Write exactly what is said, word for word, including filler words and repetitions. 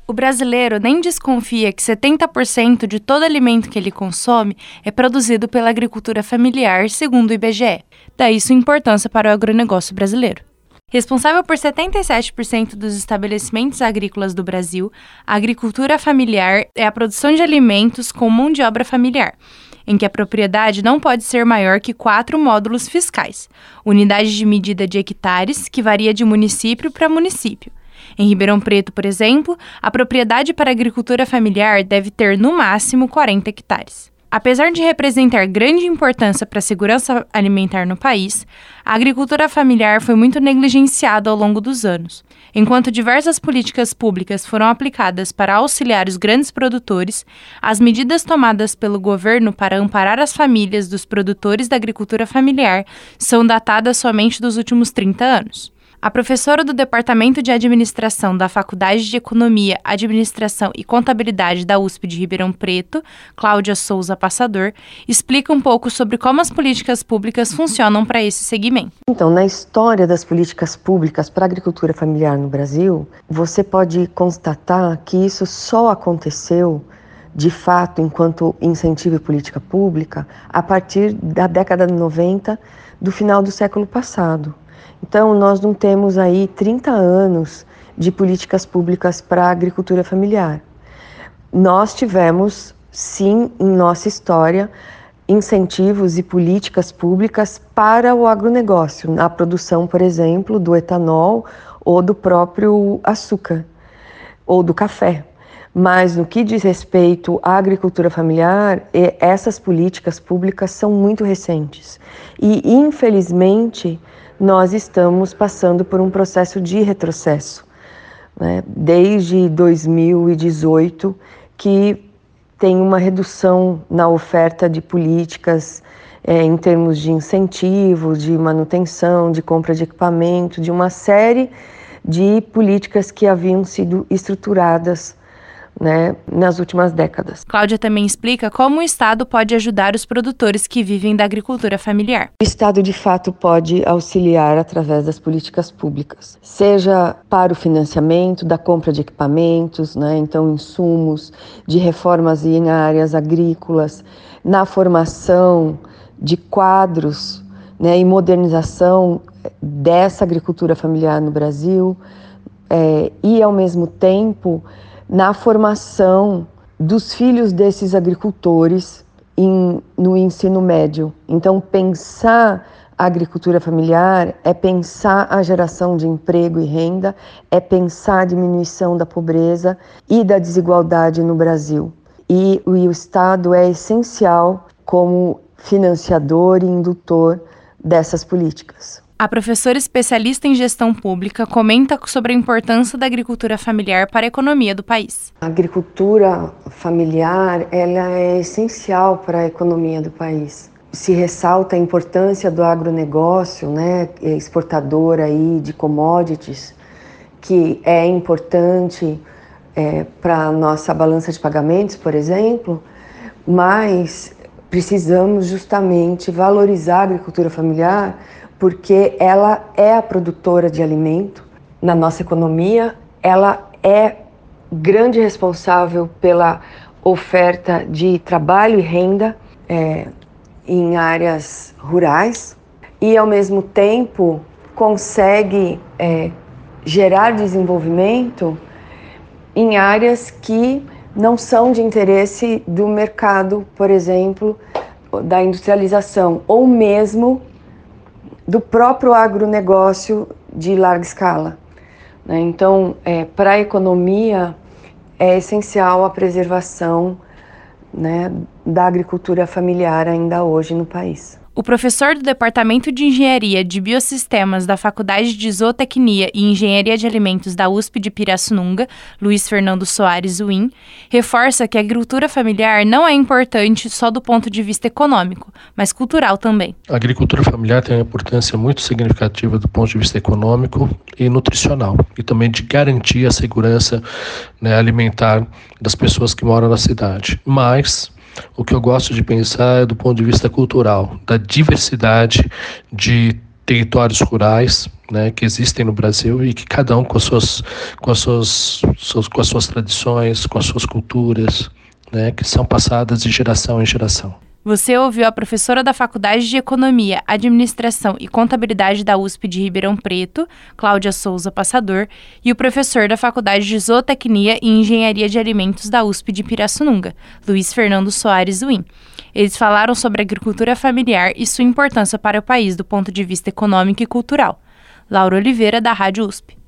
O brasileiro nem desconfia que setenta por cento de todo alimento que ele consome é produzido pela agricultura familiar, segundo o I B G E. Daí sua importância para o agronegócio brasileiro. Responsável por setenta e sete por cento dos estabelecimentos agrícolas do Brasil, a agricultura familiar é a produção de alimentos com mão de obra familiar, em que a propriedade não pode ser maior que quatro módulos fiscais, unidade de medida de hectares, que varia de município para município. Em Ribeirão Preto, por exemplo, a propriedade para agricultura familiar deve ter, no máximo, quarenta hectares. Apesar de representar grande importância para a segurança alimentar no país, a agricultura familiar foi muito negligenciada ao longo dos anos. Enquanto diversas políticas públicas foram aplicadas para auxiliar os grandes produtores, as medidas tomadas pelo governo para amparar as famílias dos produtores da agricultura familiar são datadas somente dos últimos trinta anos. A professora do Departamento de Administração da Faculdade de Economia, Administração e Contabilidade da U S P de Ribeirão Preto, Cláudia Souza Passador, explica um pouco sobre como as políticas públicas funcionam para esse segmento. Então, na história das políticas públicas para a agricultura familiar no Brasil, você pode constatar que isso só aconteceu, de fato, enquanto incentivo e política pública, a partir da década de noventa, do final do século passado. Então, nós não temos aí trinta anos de políticas públicas para a agricultura familiar. Nós tivemos, sim, em nossa história, incentivos e políticas públicas para o agronegócio, na produção, por exemplo, do etanol ou do próprio açúcar, ou do café. Mas no que diz respeito à agricultura familiar, essas políticas públicas são muito recentes. E, infelizmente, nós estamos passando por um processo de retrocesso, né? Desde dois mil e dezoito, que tem uma redução na oferta de políticas é, em termos de incentivo, de manutenção, de compra de equipamento, de uma série de políticas que haviam sido estruturadas, né, nas últimas décadas. Cláudia também explica como o Estado pode ajudar os produtores que vivem da agricultura familiar. O Estado, de fato, pode auxiliar através das políticas públicas, seja para o financiamento da compra de equipamentos, né, então insumos, de reformas em áreas agrícolas, na formação de quadros, né, e modernização dessa agricultura familiar no Brasil, é, e, ao mesmo tempo, na formação dos filhos desses agricultores em, no ensino médio. Então, pensar a agricultura familiar é pensar a geração de emprego e renda, é pensar a diminuição da pobreza e da desigualdade no Brasil. E, e o Estado é essencial como financiador e indutor dessas políticas. A professora especialista em gestão pública comenta sobre a importância da agricultura familiar para a economia do país. A agricultura familiar, ela é essencial para a economia do país. Se ressalta a importância do agronegócio, né, exportador aí de commodities, que é importante é, para a nossa balança de pagamentos, por exemplo, mas precisamos justamente valorizar a agricultura familiar porque ela é a produtora de alimento na nossa economia, ela é grande responsável pela oferta de trabalho e renda é, em áreas rurais e, ao mesmo tempo, consegue é, gerar desenvolvimento em áreas que não são de interesse do mercado, por exemplo, da industrialização, ou mesmo do próprio agronegócio de larga escala. Então, é, para a economia, é essencial a preservação, né, da agricultura familiar ainda hoje no país. O professor do Departamento de Engenharia de Biosistemas da Faculdade de Zootecnia e Engenharia de Alimentos da U S P de Pirassununga, Luiz Fernando Soares Win, reforça que a agricultura familiar não é importante só do ponto de vista econômico, mas cultural também. A agricultura familiar tem uma importância muito significativa do ponto de vista econômico e nutricional, e também de garantir a segurança, né, alimentar das pessoas que moram na cidade. Mas o que eu gosto de pensar é do ponto de vista cultural, da diversidade de territórios rurais, né, que existem no Brasil e que cada um com as suas, com as suas, suas, com as suas tradições, com as suas culturas, né, que são passadas de geração em geração. Você ouviu a professora da Faculdade de Economia, Administração e Contabilidade da U S P de Ribeirão Preto, Cláudia Souza Passador, e o professor da Faculdade de Zootecnia e Engenharia de Alimentos da U S P de Pirassununga, Luiz Fernando Soares Win. Eles falaram sobre a agricultura familiar e sua importância para o país do ponto de vista econômico e cultural. Laura Oliveira, da Rádio U S P.